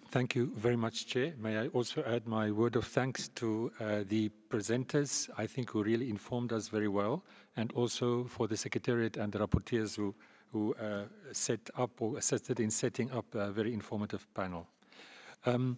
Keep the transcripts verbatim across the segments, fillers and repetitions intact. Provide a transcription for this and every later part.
Thank you very much, Chair. May I also add my word of thanks to uh, the presenters, I think, who really informed us very well, and also for the Secretariat and the rapporteurs who, who uh, set up or assisted in setting up a very informative panel. Um,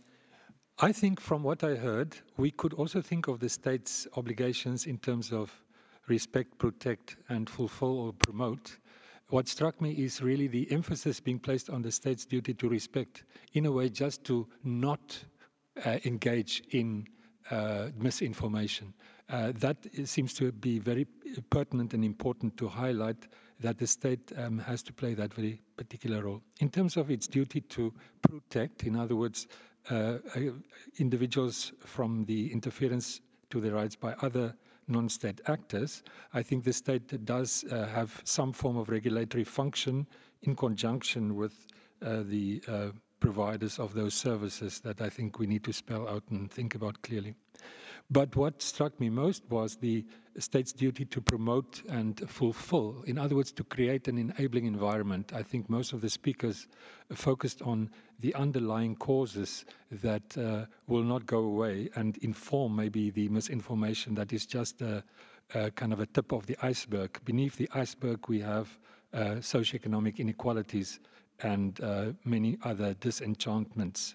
I think from what I heard, we could also think of the state's obligations in terms of respect, protect, and fulfill or promote. What struck me is really the emphasis being placed on the state's duty to respect, in a way just to not uh, engage in uh, misinformation. Uh, that seems to be very pertinent and important to highlight that the state um, has to play that very particular role. In terms of its duty to protect, in other words, uh, individuals from the interference to their rights by other non-state actors, I think the state does uh, have some form of regulatory function in conjunction with uh, the uh, providers of those services that I think we need to spell out and think about clearly. But what struck me most was the state's duty to promote and fulfill, in other words, to create an enabling environment. I think most of the speakers focused on the underlying causes that uh, will not go away and inform maybe the misinformation that is just a, a kind of a tip of the iceberg. Beneath the iceberg, we have uh, socioeconomic inequalities and uh, many other disenchantments.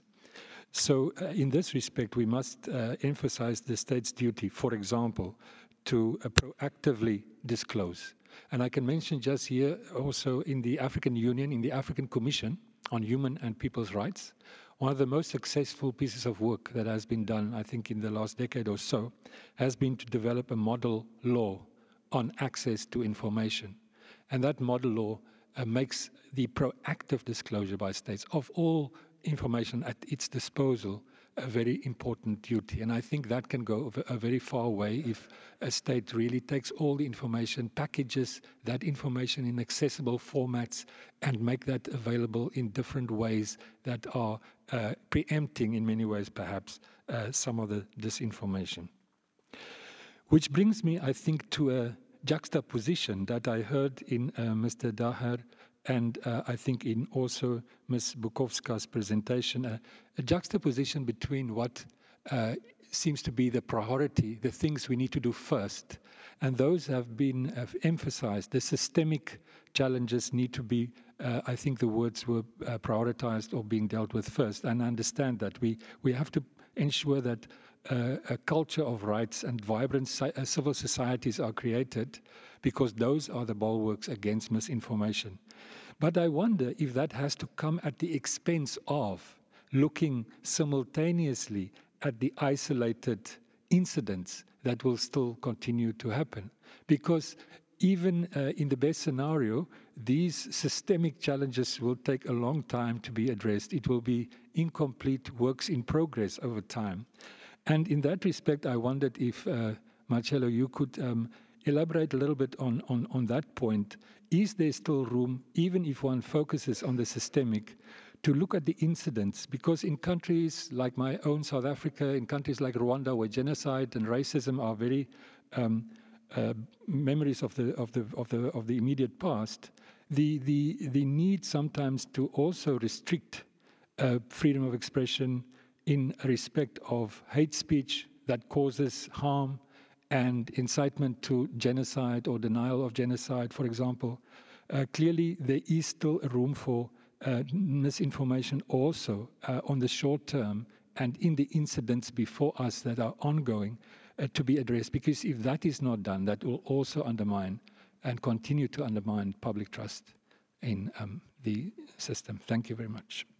So uh, in this respect, we must uh, emphasize the state's duty, for example, to uh, proactively disclose. And I can mention just here also in the African Union, in the African Commission on Human and People's Rights, one of the most successful pieces of work that has been done, I think, in the last decade or so, has been to develop a model law on access to information. And that model law uh, makes the proactive disclosure by states of all information at its disposal a very important duty. And I think that can go a very far way if a state really takes all the information, packages that information in accessible formats, and make that available in different ways that are uh, preempting, in many ways perhaps, uh, some of the disinformation. Which brings me, I think, to a juxtaposition that I heard in uh, Mister Daher and uh, I think in also Miz Bukovska's presentation, uh, a juxtaposition between what uh, seems to be the priority, the things we need to do first, and those have been have emphasized. The systemic challenges need to be, uh, I think the words were uh, prioritized or being dealt with first, and I understand that we, we have to ensure that uh, a culture of rights and vibrant uh, civil societies are created, because those are the bulwarks against misinformation. But I wonder if that has to come at the expense of looking simultaneously at the isolated incidents that will still continue to happen. Because even uh, in the best scenario, these systemic challenges will take a long time to be addressed. It will be incomplete works in progress over time. And in that respect, I wondered if, uh, Marcello, you could um, elaborate a little bit on, on, on that point. Is there still room, even if one focuses on the systemic, to look at the incidents? Because in countries like my own South Africa, in countries like Rwanda, where genocide and racism are very um, uh, memories of the of the of the of the immediate past, the the the need sometimes to also restrict uh, freedom of expression in respect of hate speech that causes harm and incitement to genocide or denial of genocide, for example. Uh, clearly, there is still a room for uh, misinformation also uh, on the short term and in the incidents before us that are ongoing uh, to be addressed. Because if that is not done, that will also undermine and continue to undermine public trust in um, the system. Thank you very much.